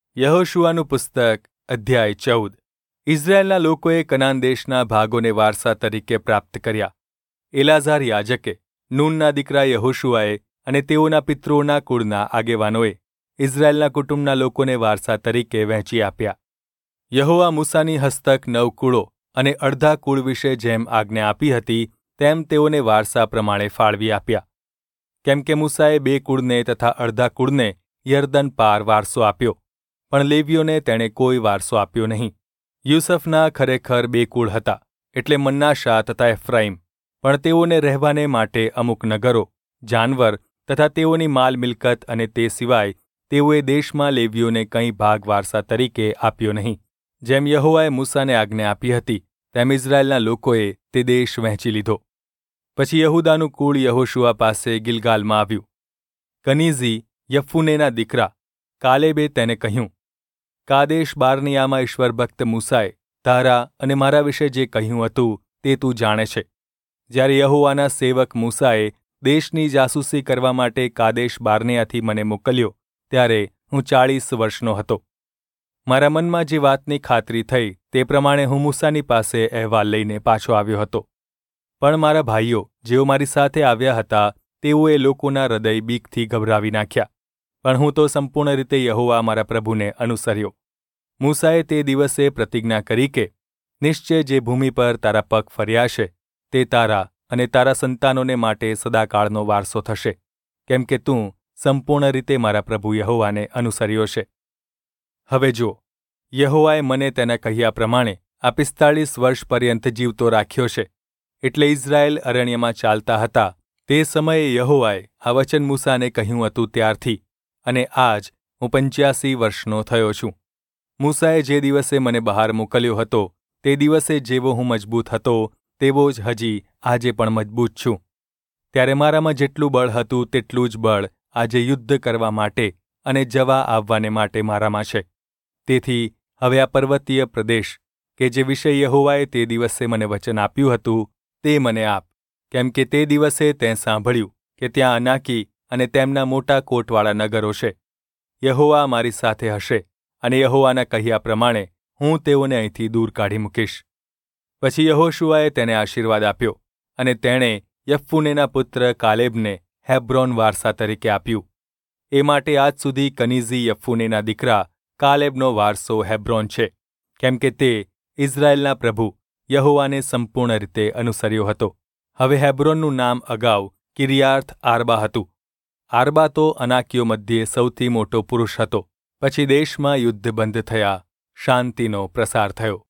યહોશુઆનું પુસ્તક અધ્યાય 14. ઇઝરાયેલના લોકોએ કનાન દેશના ભાગોને વારસા તરીકે પ્રાપ્ત કર્યા. એલાઝાર યાજકે, નૂનના દીકરા યહોશુઆએ અને તેઓના પિતૃઓના કુળના આગેવાનોએ ઇઝરાયેલના કુટુંબના લોકોને વારસા તરીકે વહેંચી આપ્યા. યહોવા મૂસાની હસ્તક 9 કુળો અને અડધા કુળ વિશે જેમ આજ્ઞા આપી હતી તેમ તેઓને વારસા પ્રમાણે ફાળવી આપ્યા. કેમ કે મૂસાએ 2 કુળને તથા અડધા કુળને યરદન પાર વારસો આપ્યો, પણ લેવીઓને તેણે કોઈ વારસો આપ્યો નહીં. યુસફના ખરેખર 2 કુળ હતા, એટલે મન્નાશા તથા એફ્રાઈમ, પણ તેઓને રહેવાને માટે અમુક નગરો, જાનવર તથા તેઓની માલ મિલકત અને તે સિવાય તેઓએ દેશમાં લેવીઓને કંઈ ભાગ વારસા તરીકે આપ્યો નહીં. જેમ યહોવાએ મૂસાને આજ્ઞા આપી હતી તેમ ઇઝરાયેલના લોકોએ તે દેશ વહેંચી લીધો. પછી યહૂદાનું કુળ યહોશુઆ પાસે ગિલગાલમાં આવ્યું. કનીઝી યફુનેના દીકરા કાલેબે તેને કહ્યું, કાદેશ બારનિયામાં ઈશ્વરભક્ત મૂસાએ તારા અને મારા વિશે જે કહ્યું હતું તે તું જાણે છે. જ્યારે યહોવાના સેવક મૂસાએ દેશની જાસૂસી કરવા માટે કાદેશ બારનિયાથી મને મોકલ્યો ત્યારે હું 40 વર્ષનો હતો. મારા મનમાં જે વાતની ખાતરી થઈ તે પ્રમાણે હું મૂસાની પાસે અહેવાલ લઈને પાછો આવ્યો હતો. પણ મારા ભાઈઓ જેઓ મારી સાથે આવ્યા હતા તેઓએ લોકોના હૃદય બીકથી ગભરાવી નાખ્યા. પણ હું તો સંપૂર્ણ રીતે યહોવા મારા પ્રભુને અનુસર્યો. મૂસાએ તે દિવસે પ્રતિજ્ઞા કરી કે નિશ્ચય જે ભૂમિ પર તારા પગ ફર્યા છે તે તારા અને તારા સંતાનોને માટે સદાકાળનો વારસો થશે, કેમ કે તું સંપૂર્ણ રીતે મારા પ્રભુ યહોવાને અનુસર્યો છે. હવે જો, યહોવાએ મને તેના કહ્યા પ્રમાણે આ 45 વર્ષ પર્યંત જીવતો રાખ્યો છે. એટલે ઇઝરાયેલ અરણ્યમાં ચાલતા હતા તે સમયે યહોવાએ આ વચન મૂસાને કહ્યું હતું ત્યારથી, અને આજ હું 85 વર્ષનો થયો છું. મૂસાએ જે દિવસે મને બહાર મોકલ્યો હતો તે દિવસે જેવો હું મજબૂત હતો તેવો જ હજી આજે પણ મજબૂત છું. ત્યારે મારામાં જેટલું બળ હતું તેટલું જ બળ આજે યુદ્ધ કરવા માટે અને જવા આવવાને માટે મારામાં છે. તેથી હવે આ પર્વતીય પ્રદેશ કે જે વિશે યહોવાએ તે દિવસે મને વચન આપ્યું હતું તે મને આપ, કેમ કે તે દિવસે તેં સાંભળ્યું કે ત્યાં અનાકી અને તેમના મોટા કોટવાળા નગરો છે. યહોવા મારી સાથે હશે અને યહોવાના કહ્યા પ્રમાણે હું તેઓને અહીંથી દૂર કાઢી મૂકીશ. પછી યહોશુઆએ તેને આશીર્વાદ આપ્યો અને તેણે યફુનેના પુત્ર કાલેબને હેબ્રોન વારસા તરીકે આપ્યું. એ માટે આજ સુધી કનીઝી યફુનેના દીકરા કાલેબનો વારસો હેબ્રોન છે, કેમ કે તે ઇઝરાયેલના પ્રભુ યહોવાને સંપૂર્ણ રીતે અનુસર્યો હતો. હવે હેબ્રોનનું નામ અગાઉ કિર્યાથ આર્બા હતું. આર્બા તો અનાકીઓ મધ્યે સૌથી મોટો પુરુષ હતો. પછી દેશમાં યુદ્ધ બંધ થયા, શાંતિનો પ્રસાર થયો.